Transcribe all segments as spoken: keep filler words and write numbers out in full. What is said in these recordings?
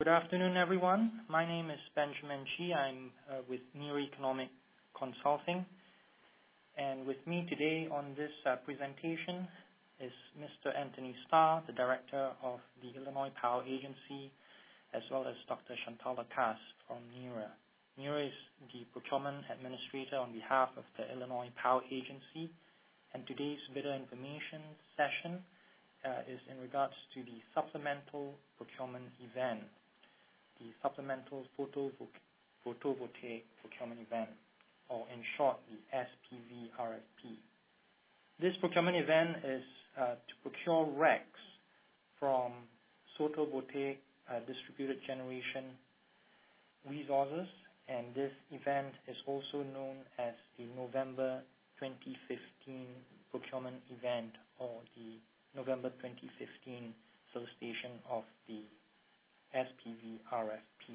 Good afternoon, everyone. My name is Benjamin Chi. I'm uh, with Neo Economic Consulting. And with me today on this uh, presentation is Mister Anthony Starr, the Director of the Illinois Power Agency, as well as Doctor Chantal Lacasse from NERA. NERA is the Procurement Administrator on behalf of the Illinois Power Agency, and today's bidder information session uh, is in regards to the supplemental procurement event, the Supplemental Photovo- Photovoltaic Procurement Event, or in short, the S P V R F P. This procurement event is uh, to procure R E Cs from photovoltaic uh, distributed generation resources, and this event is also known as the November twenty fifteen procurement event, or the November twenty fifteen solicitation of the S P V R F P.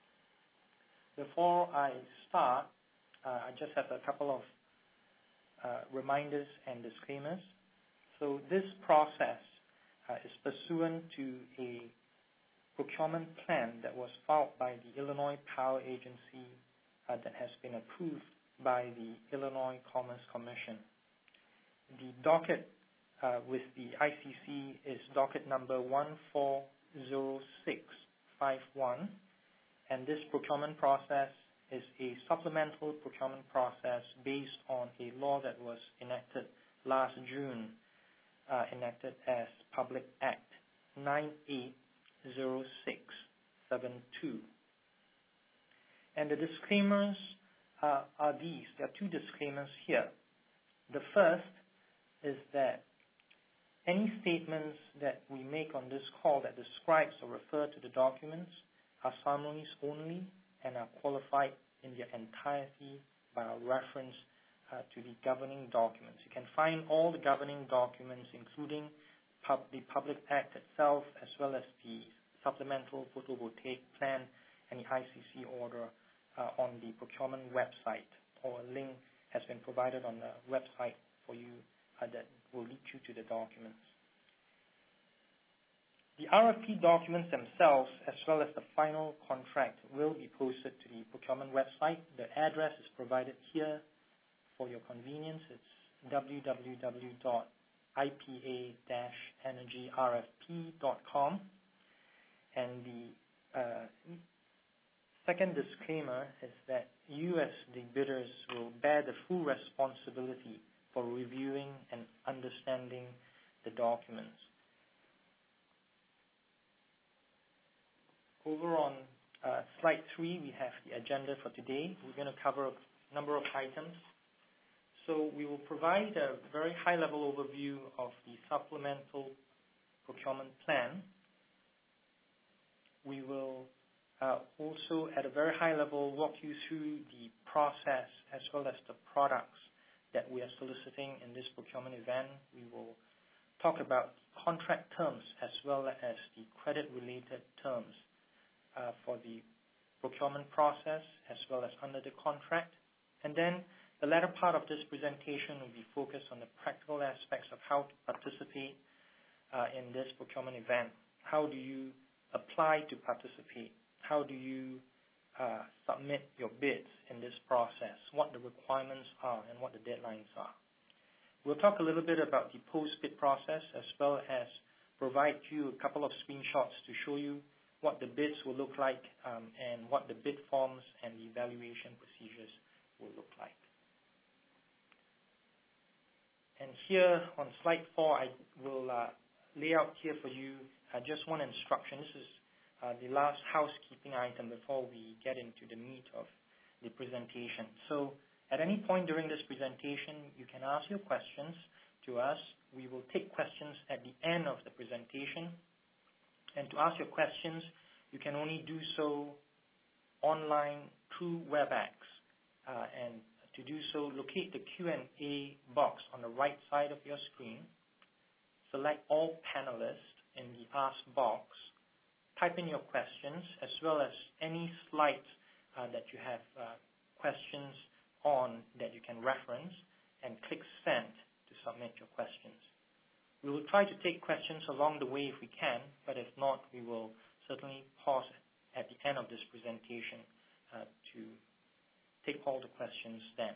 Before I start, uh, I just have a couple of uh, reminders and disclaimers. So this process uh, is pursuant to a procurement plan that was filed by the Illinois Power Agency uh, that has been approved by the Illinois Commerce Commission. The docket uh, with the I C C is docket number one four zero six five one, and this procurement process is a supplemental procurement process based on a law that was enacted last June, uh, enacted as Public Act nine eight zero six seven two. And the disclaimers uh, are these. There are two disclaimers here. The first is that any statements that we make on this call that describes or refer to the documents are summaries only and are qualified in their entirety by a reference uh, to the governing documents. You can find all the governing documents, including pub the Public Act itself, as well as the Supplemental Photovoltaic Plan and the I C C order uh, on the procurement website, or a link has been provided on the website for you uh, that will lead you to the documents. The R F P documents themselves, as well as the final contract, will be posted to the procurement website. The address is provided here for your convenience. It's w w w dot i p a dash energy r f p dot com. And the uh, second disclaimer is that you, as the bidders, will bear the full responsibility for reviewing and understanding the documents. Over on uh, slide three, we have the agenda for today. We're going to cover a number of items. So we will provide a very high-level overview of the supplemental procurement plan. We will uh, also, at a very high level, walk you through the process as well as the products that we are soliciting in this procurement event. We will talk about contract terms as well as the credit-related terms uh, for the procurement process as well as under the contract. And then the latter part of this presentation will be focused on the practical aspects of how to participate uh, in this procurement event. How do you apply to participate? How do you Uh, submit your bids in this process, what the requirements are and what the deadlines are. We'll talk a little bit about the post-bid process as well as provide you a couple of screenshots to show you what the bids will look like um, and what the bid forms and the evaluation procedures will look like. And here on slide four, I will uh, lay out here for you uh, just one instruction. This is Uh, the last housekeeping item before we get into the meat of the presentation. So at any point during this presentation, you can ask your questions to us. We will take questions at the end of the presentation. And to ask your questions, you can only do so online through WebEx. Uh, and to do so, locate the Q and A box on the right side of your screen. Select all panelists in the Ask box. Type in your questions as well as any slides uh, that you have uh, questions on that you can reference, and click Send to submit your questions. We will try to take questions along the way if we can, but if not, we will certainly pause at the end of this presentation uh, to take all the questions then.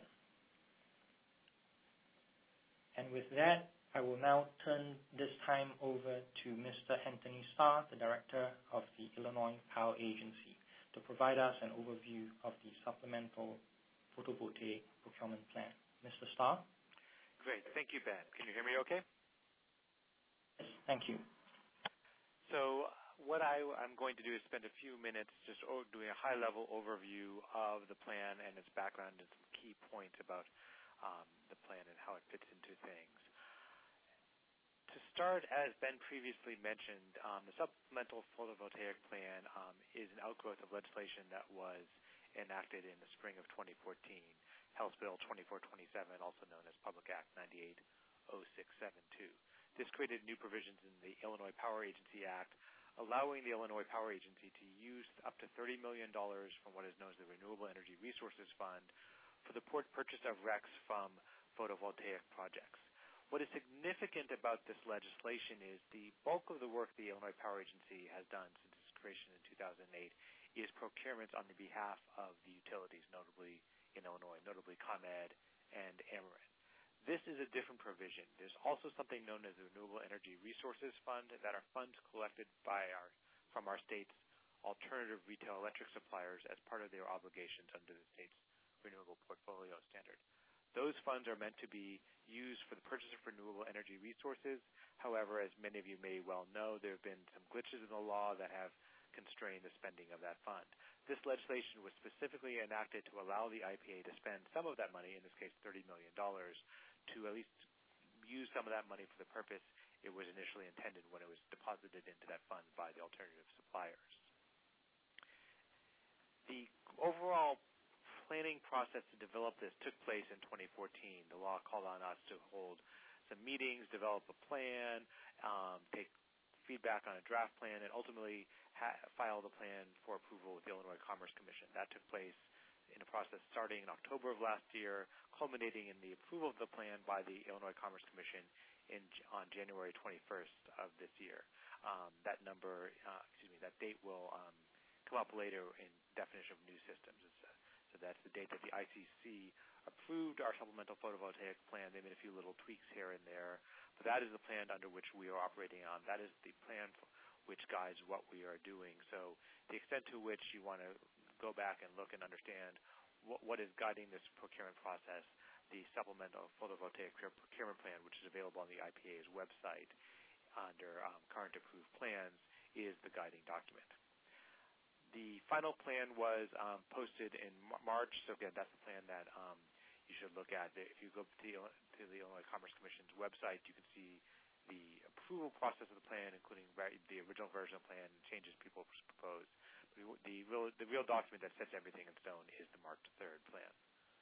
And with that, I will now turn this time over to Mister Anthony Starr, the Director of the Illinois Power Agency, to provide us an overview of the Supplemental Photovoltaic Procurement Plan. Mister Starr? Great. Thank you, Ben. Can you hear me okay? Yes, thank you. So what I, I'm going to do is spend a few minutes just doing a high-level overview of the plan and its background and some key points about um, the plan and how it fits into things. To start, as Ben previously mentioned, um, the Supplemental Photovoltaic Plan um, is an outgrowth of legislation that was enacted in the spring of twenty fourteen, House Bill twenty-four twenty-seven, also known as Public Act ninety-eight oh six seventy-two. This created new provisions in the Illinois Power Agency Act, allowing the Illinois Power Agency to use up to thirty million dollars from what is known as the Renewable Energy Resources Fund for the purchase of R E Cs from photovoltaic projects. What is significant about this legislation is the bulk of the work the Illinois Power Agency has done since its creation in two thousand eight is procurements on the behalf of the utilities, notably in Illinois, notably ComEd and Ameren. This is a different provision. There's also something known as the Renewable Energy Resources Fund that are funds collected by our, from our state's alternative retail electric suppliers as part of their obligations under the state's Renewable Portfolio Standard. Those funds are meant to be used for the purchase of renewable energy resources. However, as many of you may well know, there have been some glitches in the law that have constrained the spending of that fund. This legislation was specifically enacted to allow the I P A to spend some of that money, in this case thirty million dollars, to at least use some of that money for the purpose it was initially intended when it was deposited into that fund by the alternative suppliers. The overall planning process to develop this took place in twenty fourteen. The law called on us to hold some meetings, develop a plan, um, take feedback on a draft plan, and ultimately ha- file the plan for approval with the Illinois Commerce Commission. That took place in a process starting in October of last year, culminating in the approval of the plan by the Illinois Commerce Commission in, on January twenty-first of this year. Um, that number, uh, excuse me, that date will um, come up later in definition of new systems. It's, uh, so that's the date that the I C C approved our supplemental photovoltaic plan. They made a few little tweaks here and there, but that is the plan under which we are operating on. That is the plan which guides what we are doing. So the extent to which you want to go back and look and understand what, what is guiding this procurement process, the supplemental photovoltaic procurement plan, which is available on the I P A's website under um, current approved plans, is the guiding document. The final plan was um, posted in March, so again, that's the plan that um, you should look at. If you go to the, to the Illinois Commerce Commission's website, you can see the approval process of the plan, including the original version of the plan and changes people proposed. The real, the real document that sets everything in stone is the March third plan.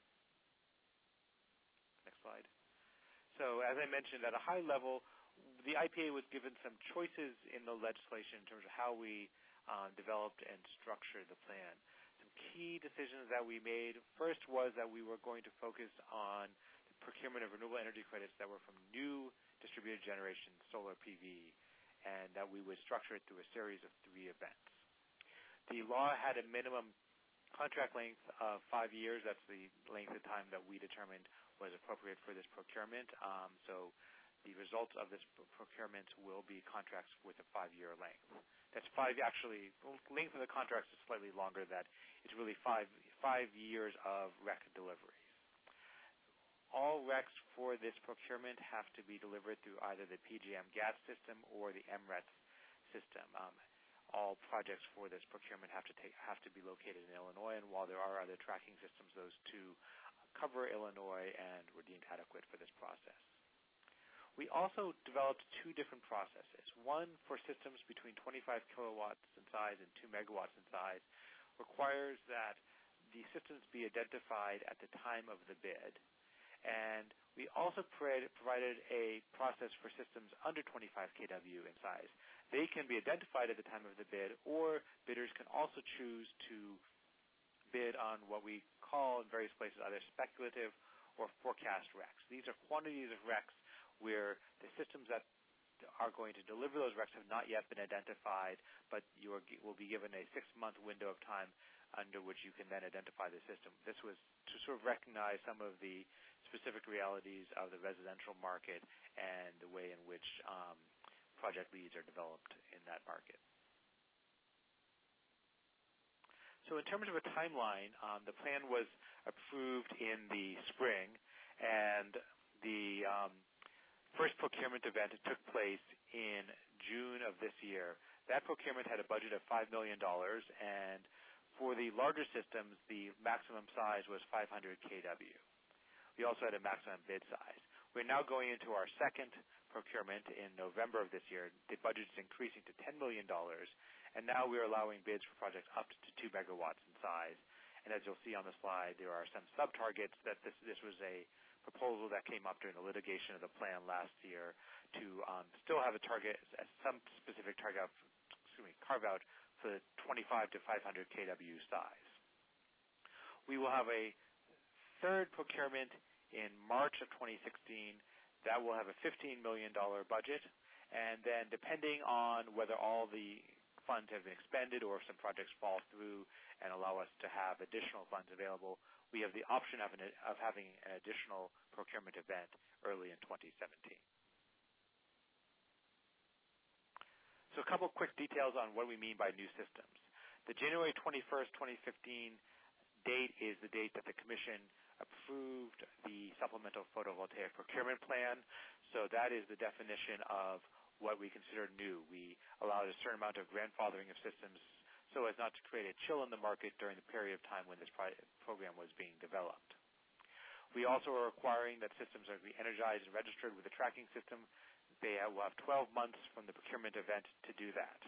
Next slide. So as I mentioned, at a high level, the I P A was given some choices in the legislation in terms of how we Uh, developed and structured the plan. Some key decisions that we made. First was that we were going to focus on the procurement of renewable energy credits that were from new distributed generation solar P V, and that we would structure it through a series of three events. The law had a minimum contract length of five years. That's the length of time that we determined was appropriate for this procurement. Um, so the results of this procurement will be contracts with a five-year length. That's five, actually, the length of the contracts is slightly longer than that. It's really five, five years of R E C deliveries. All R E Cs for this procurement have to be delivered through either the P J M gas system or the M R E T system. Um, all projects for this procurement have to take, have to be located in Illinois, and while there are other tracking systems, those two cover Illinois and were deemed adequate for this process. We also developed two different processes. One for systems between twenty-five kilowatts in size and two megawatts in size requires that the systems be identified at the time of the bid. And we also provided a process for systems under twenty-five kilowatts in size. They can be identified at the time of the bid, or bidders can also choose to bid on what we call in various places either speculative or forecast R E Cs. These are quantities of R E Cs where the systems that are going to deliver those R E Cs have not yet been identified, but you are, will be given a six-month window of time under which you can then identify the system. This was to sort of recognize some of the specific realities of the residential market and the way in which um, project leads are developed in that market. So in terms of a timeline, um, the plan was approved in the spring, and the um, first procurement event took place in June of this year. That procurement had a budget of five million dollars, and for the larger systems, the maximum size was five hundred K W. We also had a maximum bid size. We're now going into our second procurement in November of this year. The budget is increasing to ten million dollars, and now we're allowing bids for projects up to two megawatts in size. And as you'll see on the slide, there are some sub-targets that this, this was a proposal that came up during the litigation of the plan last year to um, still have a target, some specific target, of, excuse me, carve out for the twenty-five to five hundred K W size. We will have a third procurement in March of twenty sixteen. That will have a fifteen million dollars budget, and then depending on whether all the funds have been expended or if some projects fall through and allow us to have additional funds available, we have the option of, an, of having an additional procurement event early in twenty seventeen. So a couple quick details on what we mean by new systems. The January twenty-first, twenty fifteen date is the date that the Commission approved the Supplemental Photovoltaic Procurement Plan. So that is the definition of what we consider new. We allowed a certain amount of grandfathering of systems so as not to create a chill in the market during the period of time when this program was being developed. We also are requiring that systems are to be energized and registered with the tracking system. They will have twelve months from the procurement event to do that.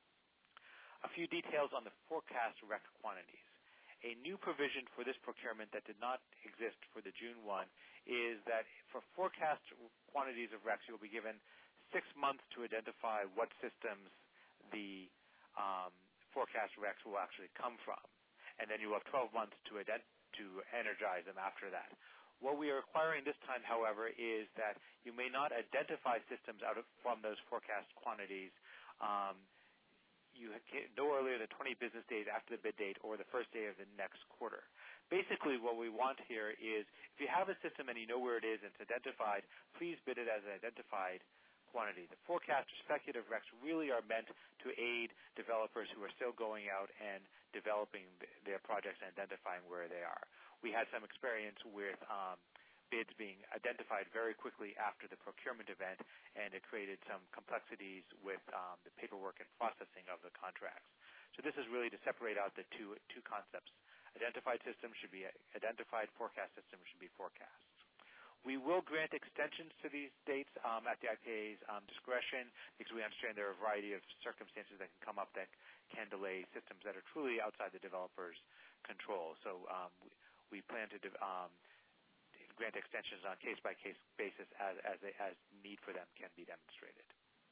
A few details on the forecast R E C quantities. A new provision for this procurement that did not exist for the June one is that for forecast quantities of R E Cs, you will be given six months to identify what systems the um, forecast R E Cs will actually come from, and then you will have twelve months to, ident- to energize them after that. What we are requiring this time, however, is that you may not identify systems out of, from those forecast quantities um, you no earlier than twenty business days after the bid date or the first day of the next quarter. Basically, what we want here is if you have a system and you know where it is and it's identified, please bid it as an identified quantity. The forecast or speculative R E Cs really are meant to aid developers who are still going out and developing their projects and identifying where they are. We had some experience with um, bids being identified very quickly after the procurement event, and it created some complexities with um, the paperwork and processing of the contracts. So this is really to separate out the two, two concepts. Identified systems should be identified, forecast systems should be forecast. We will grant extensions to these dates um, at the I P A's um, discretion because we understand there are a variety of circumstances that can come up that can delay systems that are truly outside the developer's control. So um, we, we plan to um, grant extensions on case-by-case basis as, as, they, as need for them can be demonstrated.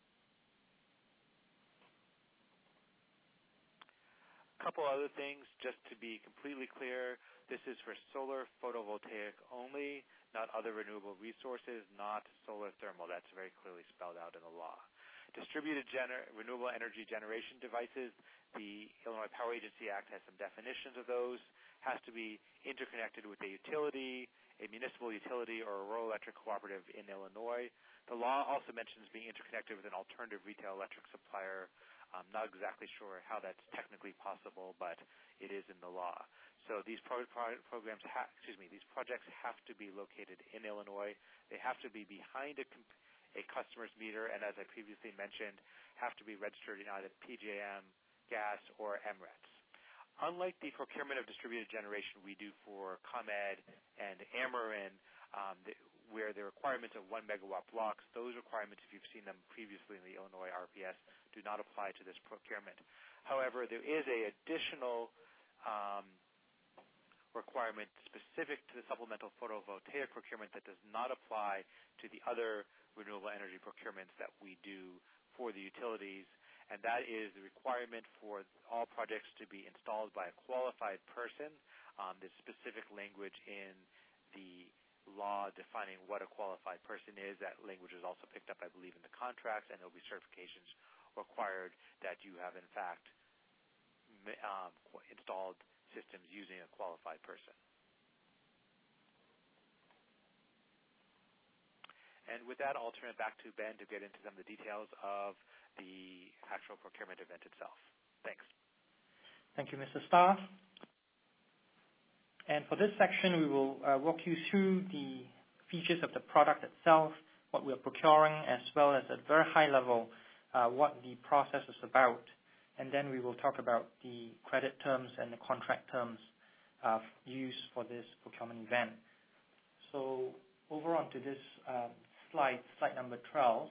A couple other things, just to be completely clear, this is for solar photovoltaic only, not other renewable resources, not solar thermal. That's very clearly spelled out in the law. Distributed gener- renewable energy generation devices, the Illinois Power Agency Act has some definitions of those. Has to be interconnected with a utility, a municipal utility, or a rural electric cooperative in Illinois. The law also mentions being interconnected with an alternative retail electric supplier. I'm not exactly sure how that's technically possible, but it is in the law. So these pro- pro- programs, ha- excuse me, these projects have to be located in Illinois. They have to be behind a, comp- a customer's meter, and as I previously mentioned, have to be registered in either P J M, gas, or M R E Ts. Unlike the procurement of distributed generation we do for ComEd and Ameren, um, the, where the requirements of one megawatt blocks, those requirements, if you've seen them previously in the Illinois R P S, do not apply to this procurement. However, there is a additional um, requirement specific to the supplemental photovoltaic procurement that does not apply to the other renewable energy procurements that we do for the utilities, and that is the requirement for all projects to be installed by a qualified person. Um, there's specific language in the law defining what a qualified person is. That language is also picked up, I believe, in the contracts, and there will be certifications required that you have, in fact, um, installed systems using a qualified person. And with that, I'll turn it back to Ben to get into some of the details of the actual procurement event itself. Thanks. Thank you, Mister Starr. And for this section, we will uh, walk you through the features of the product itself, what we're procuring, as well as at a very high level, uh, what the process is about. And then we will talk about the credit terms and the contract terms uh, used for this procurement event. So over onto this um, slide, slide number twelve,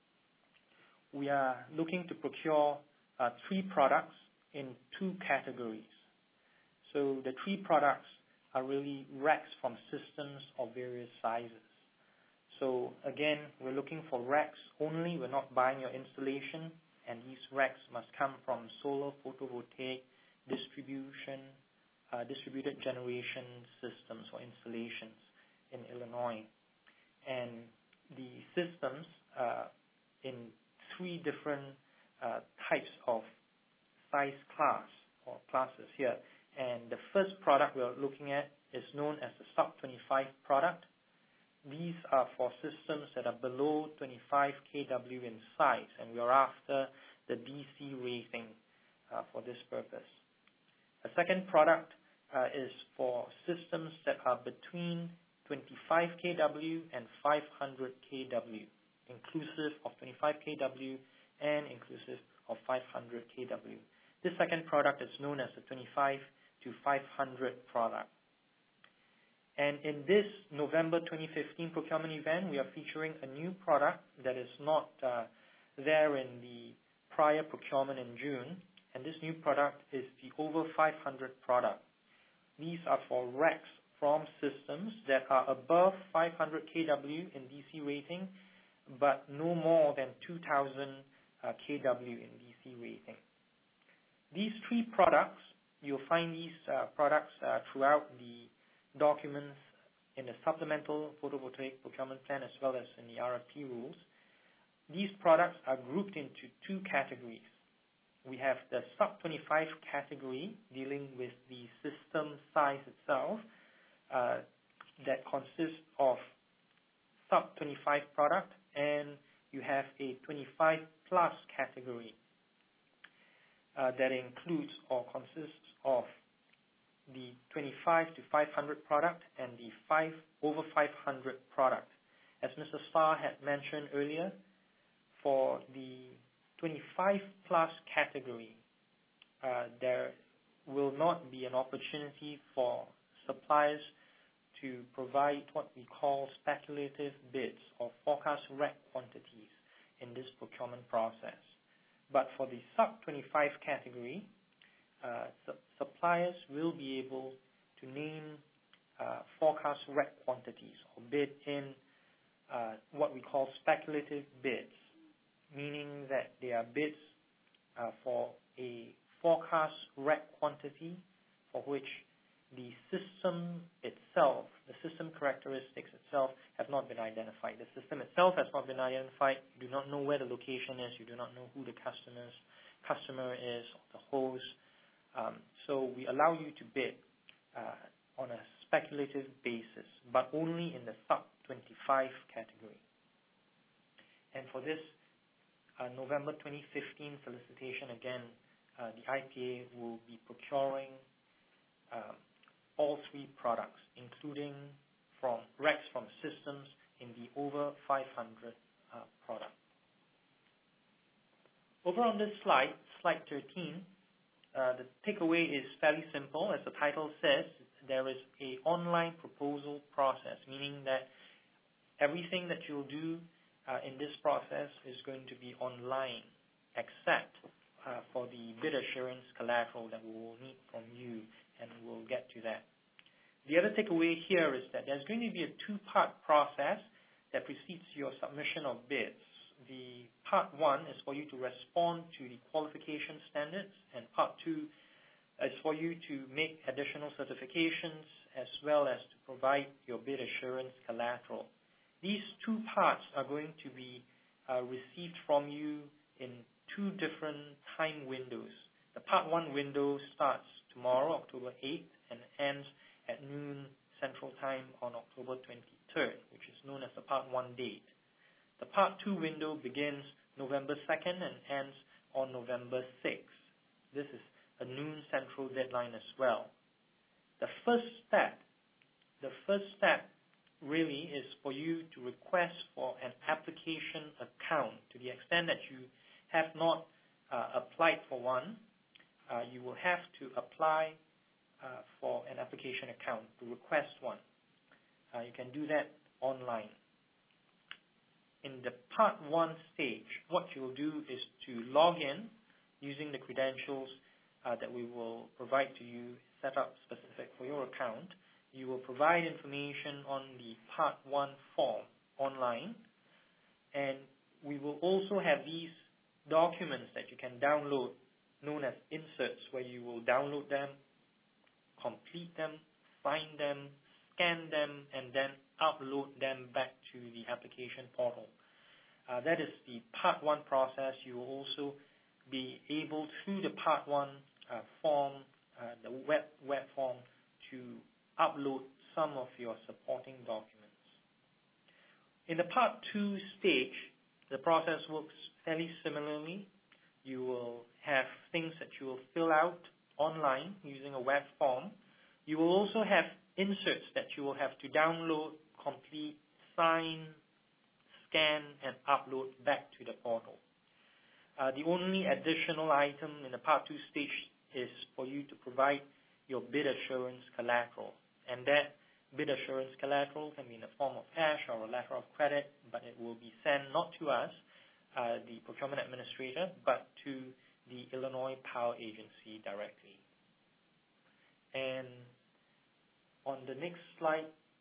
we are looking to procure uh, three products in two categories. So the three products are really racks from systems of various sizes. So again, we're looking for racks only. We're not buying your installation, and these racks must come from solar photovoltaic distribution, uh, distributed generation systems or installations in Illinois. And the systems uh, in three different uh, types of size class or classes here. And the first product we're looking at is known as the sub twenty-five product. These are for systems that are below twenty-five kilowatts in size, and we are after the D C rating uh, for this purpose. A second product uh, is for systems that are between twenty-five kilowatts and five hundred kilowatts, inclusive of twenty-five kilowatts and inclusive of five hundred kilowatts. This second product is known as the twenty-five to five hundred product. And in this November twenty fifteen procurement event, we are featuring a new product that is not uh, there in the prior procurement in June. And this new product is the over five hundred product. These are for racks from systems that are above five hundred kilowatts in D C rating, but no more than two thousand uh, kilowatts in D C rating. These three products, you'll find these uh, products uh, throughout the documents in the supplemental photovoltaic procurement plan as well as in the R F P rules. These products are grouped into two categories. We have the sub twenty-five category dealing with the system size itself uh, that consists of sub twenty-five product, and you have a twenty-five plus category uh, that includes or consists of the twenty-five to five hundred product and the five over five hundred product. As Mister Starr had mentioned earlier, for the twenty-five plus category, uh, there will not be an opportunity for suppliers to provide what we call speculative bids or forecast rack quantities in this procurement process. But for the sub twenty-five category, uh, su suppliers will be able to name uh, forecast rack quantities or bid in uh, what we call speculative bids, meaning that they are bids uh, for a forecast rack quantity for which the system itself, the system characteristics itself have not been identified. The system itself has not been identified. You do not know where the location is. You do not know who the customer's customer is, or the host. Um, so we allow you to bid uh, on a speculative basis, but only in the sub twenty-five category. And for this uh, November twenty fifteen solicitation, again, uh, the I P A will be procuring um, all three products, including from racks from systems in the over five hundred uh, product. Over on this slide, slide thirteen, uh, the takeaway is fairly simple. As the title says, there is a online proposal process, meaning that everything that you'll do uh, in this process is going to be online, except uh, for the bid assurance collateral that we will need from you, and we'll get to that. The other takeaway here is that there's going to be a two-part process that precedes your submission of bids. The part one is for you to respond to the qualification standards, and part two is for you to make additional certifications as well as to provide your bid assurance collateral. These two parts are going to be uh, received from you in two different time windows. The part one window starts tomorrow, October eighth, and ends at noon Central Time on October twenty-third, which is known as the part one date. The part two window begins November second and ends on November sixth. This is a noon Central deadline as well. The first step, the first step really is for you to request for an application account. To the extent that you have not uh, applied for one, uh, you will have to apply uh, for an application account to request one. Uh, you can do that online. In the part one stage, what you'll do is to log in using the credentials uh, that we will provide to you, set up specific for your account. You will provide information on the part one form online, and we will also have these documents that you can download, known as inserts, where you will download them, complete them, sign them, scan them, and then upload them back to the application portal. Uh, that is the part one process. You will also be able, through the part one uh, form, uh, the web, web form, to upload some of your supporting documents. In the part two stage, the process works fairly similarly. You will have things that you will fill out online using a web form. You will also have inserts that you will have to download, complete, sign, scan, and upload back to the portal. Uh, the only additional item in the part two stage is for you to provide your bid assurance collateral. And that bid assurance collateral can be in the form of cash or a letter of credit, but it will be sent not to us, uh, the procurement administrator, but to the Illinois Power Agency directly. And on the next slide,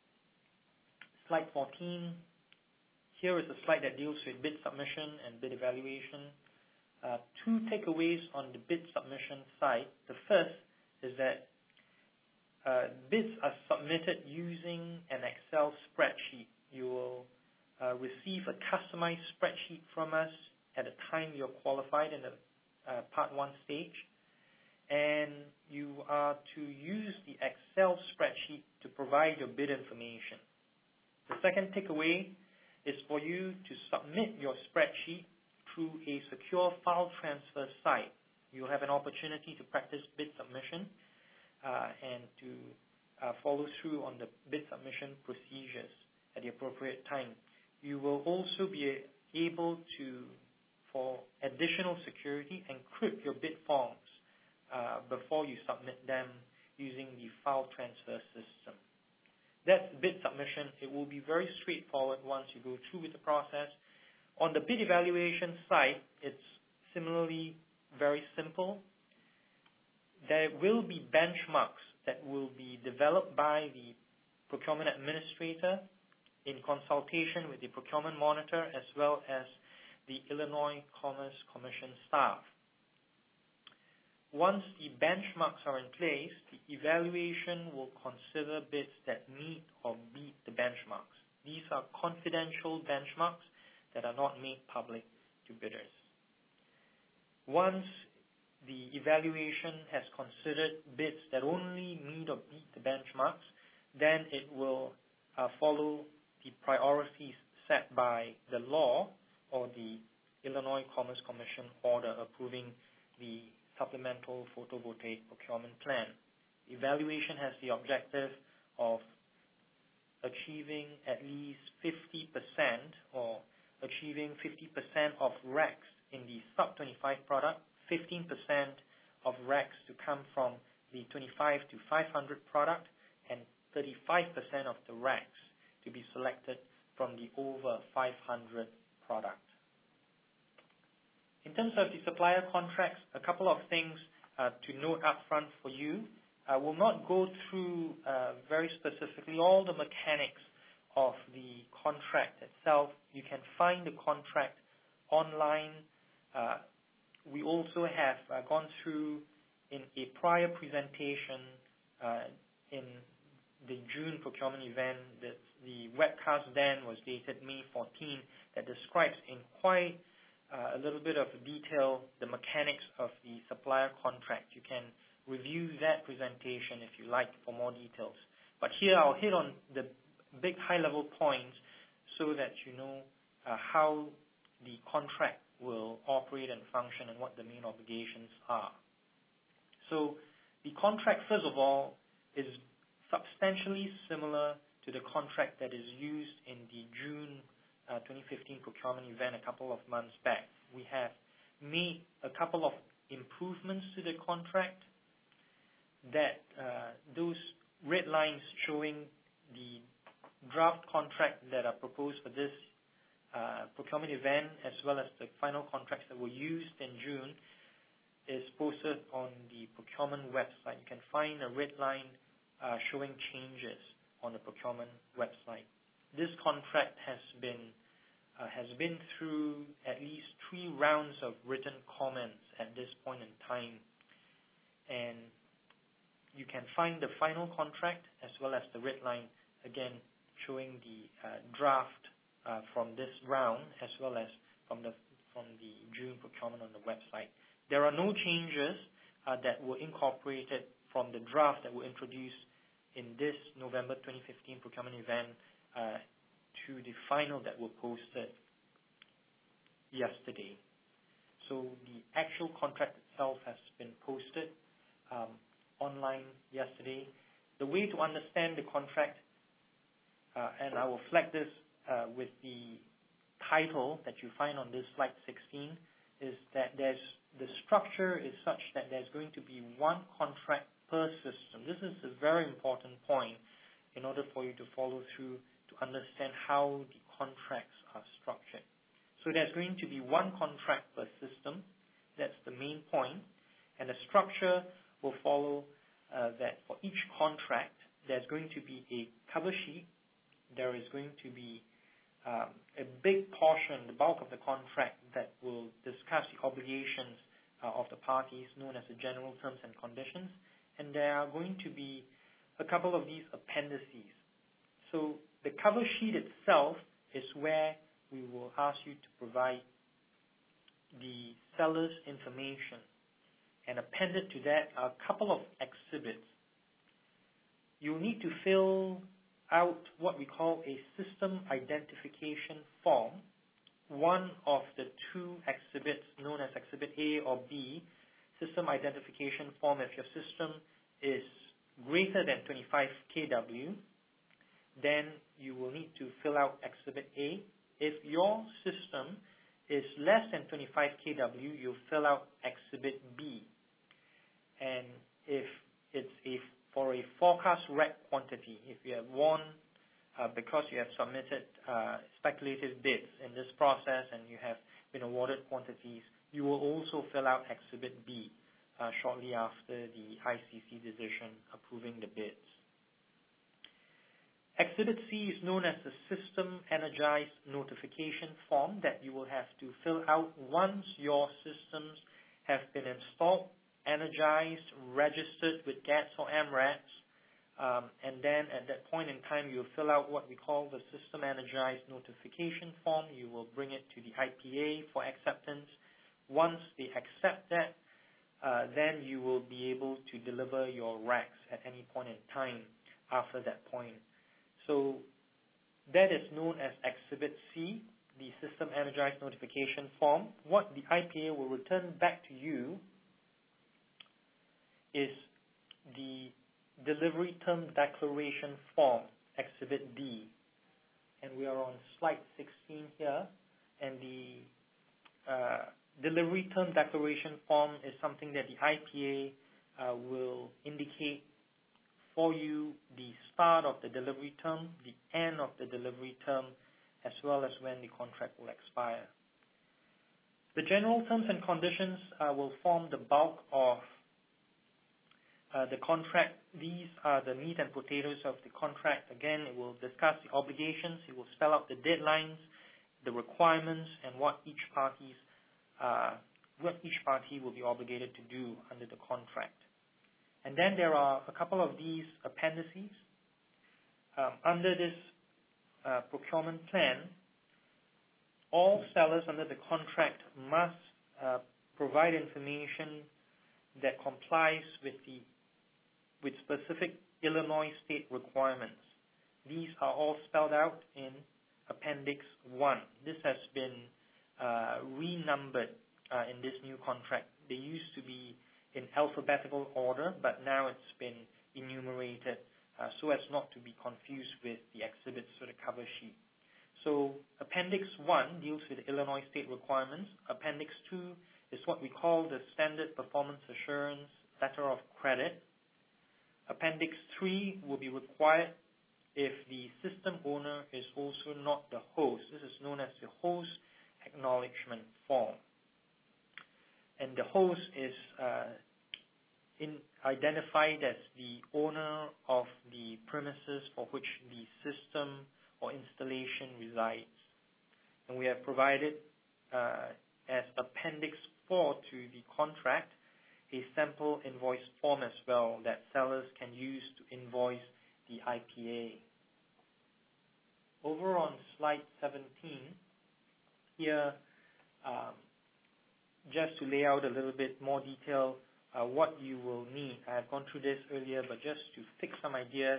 slide fourteen, here is a slide that deals with bid submission and bid evaluation. Uh, two takeaways on the bid submission side. The first is that uh, bids are submitted using an Excel spreadsheet. You will uh, receive a customized spreadsheet from us at the time you're qualified in the uh, part one stage, and you are to use the Excel spreadsheet to provide your bid information. The second takeaway is for you to submit your spreadsheet through a secure file transfer site. You'll have an opportunity to practice bid submission uh, and to uh, follow through on the bid submission procedures at the appropriate time. You will also be able to, for additional security, encrypt your bid forms uh, before you submit them using the file transfer system. That's bid submission. It will be very straightforward once you go through with the process. On the bid evaluation side, it's similarly very simple. There will be benchmarks that will be developed by the procurement administrator in consultation with the procurement monitor as well as the Illinois Commerce Commission staff. Once the benchmarks are in place, the evaluation will consider bids that meet or beat the benchmarks. These are confidential benchmarks that are not made public to bidders. Once the evaluation has considered bids that only meet or beat the benchmarks, then it will uh, follow the priorities set by the law or the Illinois Commerce Commission order approving the supplemental photovoltaic procurement plan. Evaluation has the objective of achieving at least fifty percent or achieving fifty percent of R E Cs in the sub twenty-five product, fifteen percent of R E Cs to come from the twenty-five to five hundred product, and thirty-five percent of the R E Cs to be selected from the over five hundred product. In terms of the supplier contracts, a couple of things uh, to note up front for you. I will not go through uh, very specifically all the mechanics of the contract itself. You can find the contract online. Uh, we also have uh, gone through in a prior presentation uh, in the June procurement event, the, the webcast then was dated May fourteenth, that describes in quite uh, a little bit of detail the mechanics of the supplier contract. You can review that presentation if you like for more details. But here I'll hit on the big high-level points so that you know uh, how the contract will operate and function and what the main obligations are. So the contract, first of all, is substantially similar to the contract that is used in the June uh, twenty fifteen procurement event a couple of months back. We have made a couple of improvements to the contract that uh, those red lines showing the draft contract that are proposed for this uh, procurement event, as well as the final contracts that were used in June, is posted on the procurement website. You can find a red line uh, showing changes on the procurement website. This contract has been uh, has been through at least three rounds of written comments at this point in time, and you can find the final contract as well as the red line, again showing the uh, draft uh, from this round as well as from the from the June procurement on the website. There are no changes uh, that were incorporated from the draft that were introduced in this November twenty fifteen procurement event uh, to the final that were posted yesterday. So the actual contract itself has been posted um, online yesterday. The way to understand the contract, uh, and I will flag this uh, with the title that you find on this slide sixteen, is that there's the structure is such that there's going to be one contract per system. This is a very important point in order for you to follow through to understand how the contracts are structured. So there's going to be one contract per system. That's the main point. And the structure will follow uh, that for each contract, there's going to be a cover sheet. There is going to be um, a big portion, the bulk of the contract, that will discuss the obligations uh, of the parties, known as the general terms and conditions. And there are going to be a couple of these appendices. So the cover sheet itself is where we will ask you to provide the seller's information. And appended to that are a couple of exhibits. You'll need to fill out what we call a system identification form. One of the two exhibits, known as Exhibit A or B, system identification form, if your system is greater than twenty-five kilowatts, then you will need to fill out Exhibit A. If your system is less than twenty-five kilowatts, you fill out Exhibit B. And if it's a for a forecast rack quantity, if you have won uh, because you have submitted uh, speculative bids in this process and you have been awarded quantities, you will also fill out Exhibit B uh, shortly after the I C C decision approving the bids. Exhibit C is known as the System Energized Notification Form that you will have to fill out once your systems have been installed, energized, registered with G A T S or M RATs, um, and then at that point in time you will fill out what we call the System Energized Notification Form. You will bring it to the I P A for acceptance. Once they accept that, uh, then you will be able to deliver your racks at any point in time after that point. So that is known as Exhibit C, the System Energized Notification Form. What the I P A will return back to you is the Delivery Term Declaration Form, Exhibit D. And we are on slide sixteen here. And the uh, Delivery Term Declaration Form is something that the I P A uh, will indicate for you the start of the delivery term, the end of the delivery term, as well as when the contract will expire. The general terms and conditions uh, will form the bulk of uh, the contract. These are the meat and potatoes of the contract. Again, it will discuss the obligations, it will spell out the deadlines, the requirements, and what each party's uh, what each party will be obligated to do under the contract. And then there are a couple of these appendices. Um, under this uh, procurement plan, all sellers under the contract must uh, provide information that complies with the with specific Illinois state requirements. These are all spelled out in Appendix one. This has been uh, renumbered uh, in this new contract. They used to be in alphabetical order, but now it's been enumerated uh, so as not to be confused with the exhibits to the cover sheet. So Appendix one deals with Illinois state requirements. Appendix two is what we call the Standard Performance Assurance Letter of Credit. Appendix three will be required if the system owner is also not the host. This is known as the host acknowledgement form. And the host is uh, in, identified as the owner of the premises for which the system or installation resides. And we have provided uh, as Appendix four to the contract a sample invoice form as well that sellers can use to invoice the I P A. Over on slide seventeen, here, um, just to lay out a little bit more detail uh, what you will need. I have gone through this earlier, but just to fix some ideas,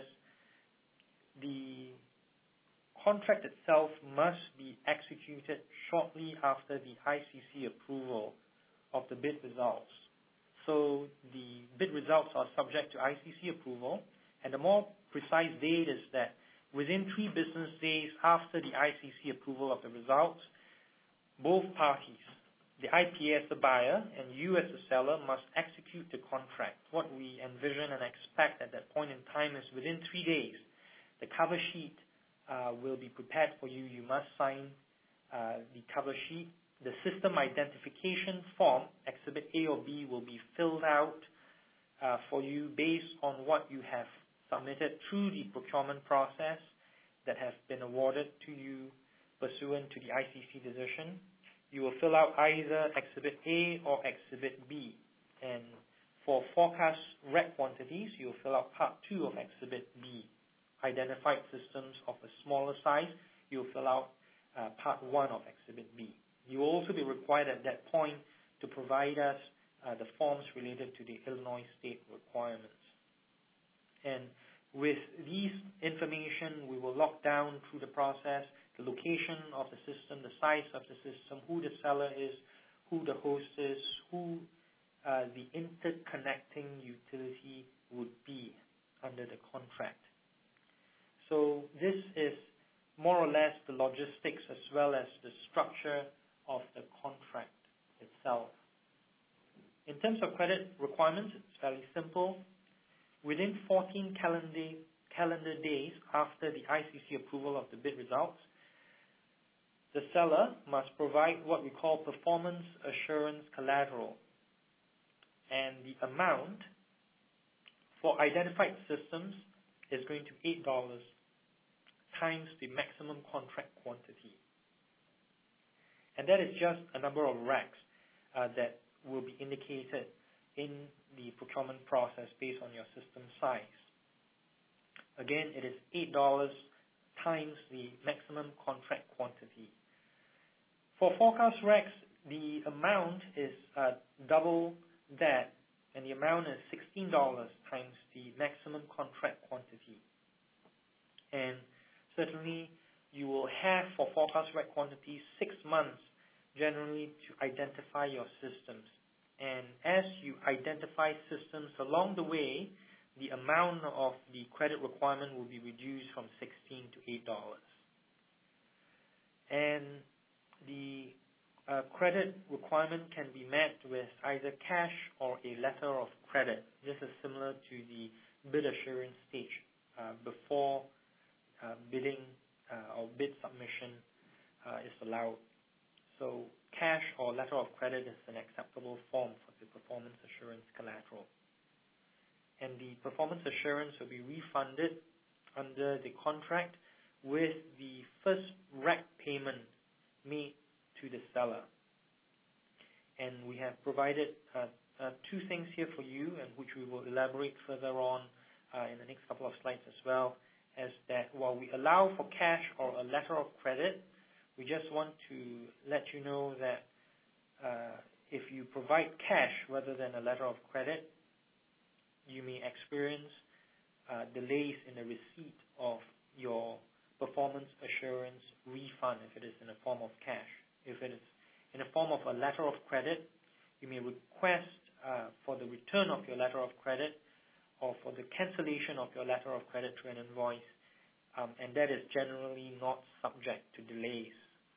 the contract itself must be executed shortly after the I C C approval of the bid results. So the bid results are subject to I C C approval, and the more precise date is that within three business days after the I C C approval of the results, both parties, the I P A as the buyer and you as the seller, must execute the contract. What we envision and expect at that point in time is within three days, the cover sheet uh, will be prepared for you. You must sign uh, the cover sheet. The system identification form, Exhibit A or B, will be filled out uh, for you based on what you have submitted through the procurement process that has been awarded to you pursuant to the I C C decision. You will fill out either Exhibit A or Exhibit B. And for forecast rec quantities, you will fill out Part two of Exhibit B. Identified systems of a smaller size, you will fill out uh, Part one of Exhibit B. You will also be required at that point to provide us uh, the forms related to the Illinois state requirements. And with these information, we will lock down through the process the location of the system, the size of the system, who the seller is, who the host is, who uh, the interconnecting utility would be under the contract. So this is more or less the logistics as well as the structure of the contract itself. In terms of credit requirements, it's fairly simple. Within fourteen calendar, calendar days after the I C C approval of the bid results, the seller must provide what we call performance assurance collateral. And the amount for identified systems is going to be eight dollars times the maximum contract quantity. And that is just a number of racks uh, that will be indicated in the procurement process based on your system size. Again, it is eight dollars times the maximum contract quantity. For forecast racks, the amount is uh, double that, and the amount is sixteen dollars times the maximum contract quantity. And certainly, you will have for forecast rack quantities six months generally to identify your systems. And as you identify systems along the way, the amount of the credit requirement will be reduced from sixteen to eight dollars. And the uh, credit requirement can be met with either cash or a letter of credit. This is similar to the bid assurance stage uh, before uh, bidding uh, or bid submission uh, is allowed. So cash or letter of credit is an acceptable form for the performance assurance collateral. And the performance assurance will be refunded under the contract with the first rack payment made to the seller. and we have provided uh, uh, two things here for you, and which we will elaborate further on uh, in the next couple of slides as well, as that while we allow for cash or a letter of credit, we just want to let you know that uh, if you provide cash rather than a letter of credit, you may experience uh, delays in the receipt of your performance assurance refund if it is in the form of cash. If it is in the form of a letter of credit, you may request uh, for the return of your letter of credit or for the cancellation of your letter of credit through an invoice, um, and that is generally not subject to delays.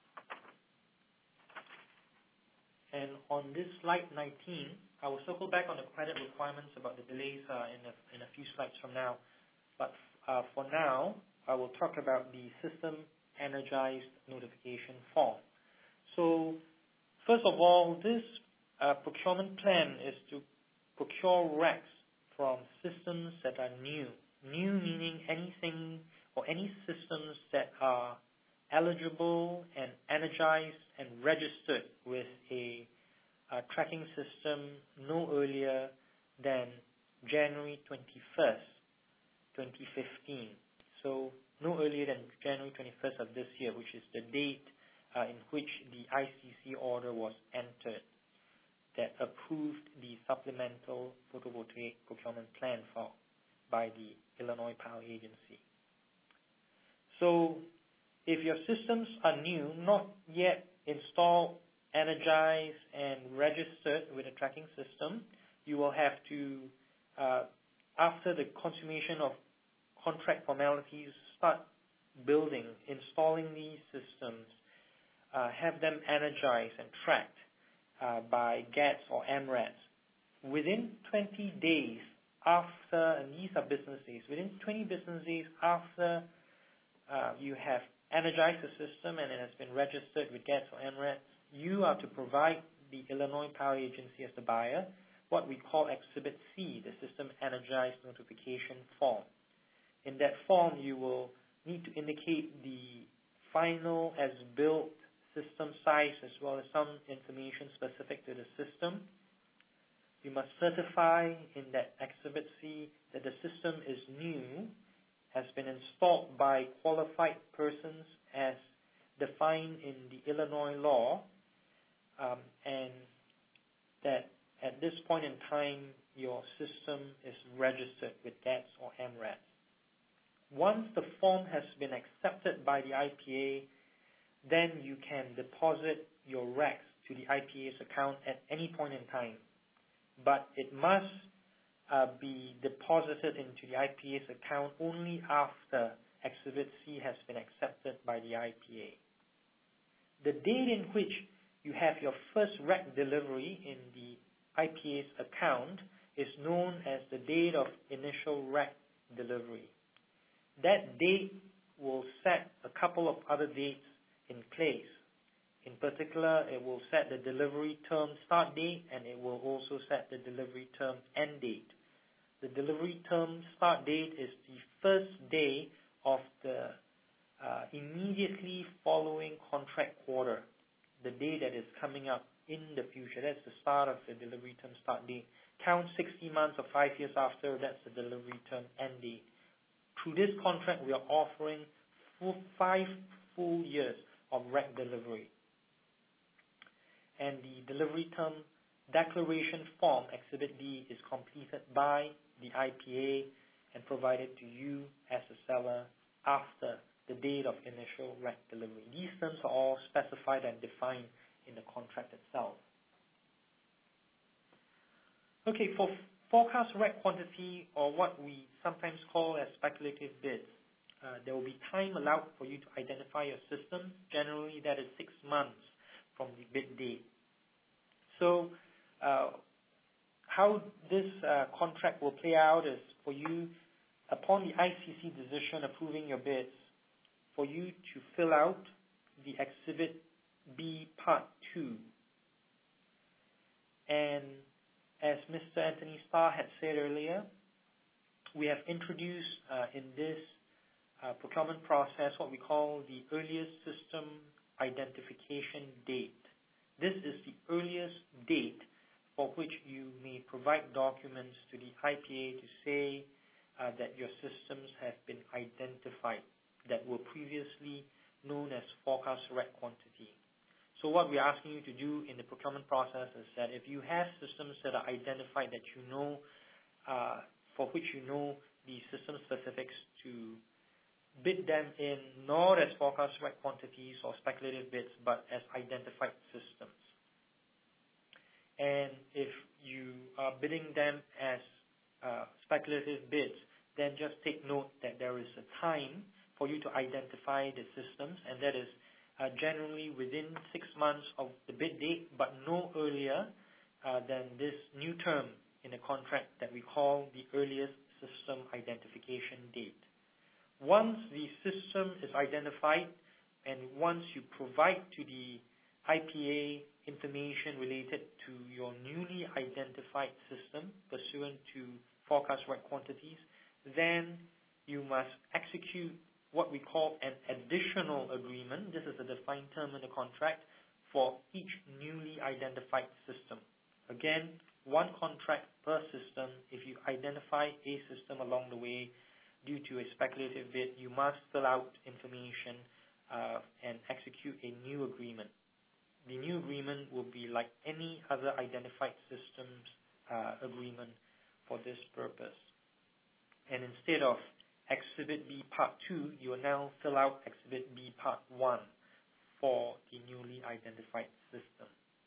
And on this slide nineteen, I will circle back on the credit requirements about the delays uh, in, a, in a few slides from now. But uh, for now, I will talk about the system energized notification form. So first of all, this uh, procurement plan is to procure racks from systems that are new. New meaning anything or any systems that are eligible and energized and registered with a, a tracking system no earlier than January twenty-first, twenty fifteen. So no earlier than January twenty-first of this year, which is the date uh, in which the I C C order was entered that approved the supplemental photovoltaic procurement plan for by the Illinois Power Agency. So if your systems are new, not yet installed, energized, and registered with a tracking system, you will have to, uh, after the consummation of contract formalities, start building, installing these systems, uh, have them energized and tracked uh, by G A T S or M R A Ts. Within twenty days after, and these are business days, within twenty business days after uh, you have energized the system and it has been registered with G A T S or M R A Ts, you are to provide the Illinois Power Agency as the buyer what we call Exhibit C, the System Energized Notification Form. In that form, you will need to indicate the final as-built system size as well as some information specific to the system. You must certify in that Exhibit C that the system is new, has been installed by qualified persons as defined in the Illinois law, um, and that at this point in time, your system is registered with G A T S or M R A Ts. Once the form has been accepted by the I P A, then you can deposit your racks to the I P A's account at any point in time. But it must uh, be deposited into the I P A's account only after Exhibit C has been accepted by the I P A. The date in which you have your first rack delivery in the I P A's account is known as the date of initial rack delivery. That date will set a couple of other dates in place. In particular, it will set the delivery term start date, and it will also set the delivery term end date. The delivery term start date is the first day of the uh, immediately following contract quarter, the day that is coming up in the future. That's the start of the delivery term start date. Count sixty months or five years after, that's the delivery term end date. Through this contract, we are offering full five full years of rack delivery. And the delivery term declaration form, Exhibit D, is completed by the I P A and provided to you as a seller after the date of initial rack delivery. These terms are all specified and defined in the contract itself. Okay, for forecast rack quantity, or what we sometimes call as speculative bids, uh, there will be time allowed for you to identify your system. Generally, that is six months from the bid date. So uh, how this uh, contract will play out is for you, upon the I C C decision approving your bids, for you to fill out the Exhibit B Part two. And as Mister Anthony Starr had said earlier, we have introduced uh, in this uh, procurement process what we call the earliest system identification date. this is the earliest date for which you may provide documents to the I P A to say uh, that your systems have been identified that were previously known as forecast rack quantity. So what we're asking you to do in the procurement process is that if you have systems that are identified that you know, uh, for which you know the system specifics, to bid them in not as forecast rack quantities or speculative bids, but as identified systems. And if you are bidding them as uh, speculative bids, then just take note that there is a time for you to identify the systems, and that is Uh, generally within six months of the bid date, but no earlier uh, than this new term in the contract that we call the earliest system identification date. Once the system is identified and once you provide to the I P A information related to your newly identified system pursuant to forecast rack quantities, then you must execute what we call an additional agreement. This is a defined term in the contract for each newly identified system. Again, one contract per system. If you identify a system along the way due to a speculative bid, you must fill out information uh, and execute a new agreement. The new agreement will be like any other identified systems uh, agreement for this purpose. And instead of Exhibit B Part two, you will now fill out Exhibit B Part one for the newly identified system.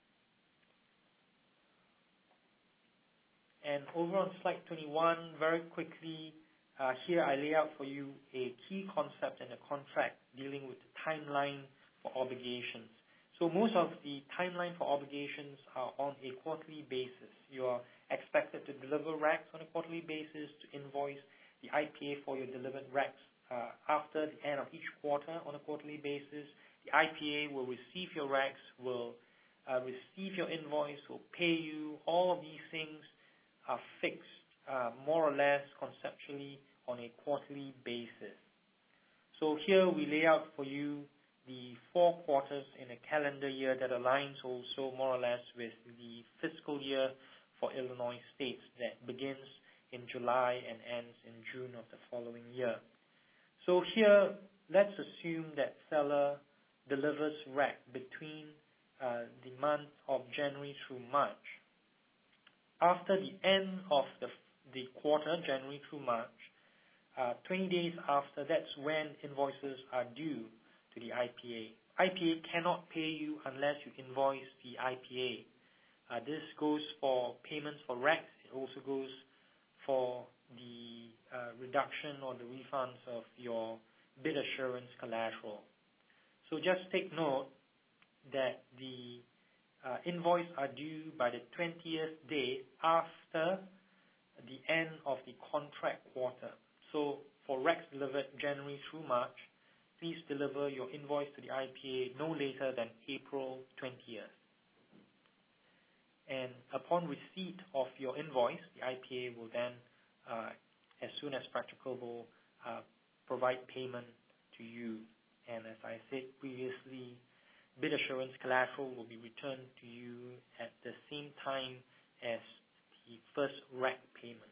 And over on slide twenty-one, very quickly, uh, here I lay out for you a key concept in the contract dealing with the timeline for obligations. So most of the timeline for obligations are on a quarterly basis. You are expected to deliver racks on a quarterly basis, to invoice the I P A for your delivered racks uh, after the end of each quarter on a quarterly basis. The I P A will receive your racks, will uh, receive your invoice, will pay you. All of these things are fixed uh, more or less conceptually on a quarterly basis. So here we lay out for you the four quarters in a calendar year that aligns also more or less with the fiscal year for Illinois states that begins in July and ends in June of the following year. So here, let's assume that seller delivers rack between uh, the month of January through March. After the end of the, the quarter, January through March, uh, twenty days after, that's when invoices are due to the I P A. I P A cannot pay you unless you invoice the I P A. Uh, this goes for payments for racks. It also goes for the uh, reduction or the refunds of your bid assurance collateral. So just take note that the uh, invoice are due by the twentieth day after the end of the contract quarter. So for racks delivered January through March, please deliver your invoice to the I P A no later than April twentieth. And upon receipt of your invoice, the I P A will then, uh, as soon as practicable, uh, provide payment to you. And as I said previously, bid assurance collateral will be returned to you at the same time as the first rack payment.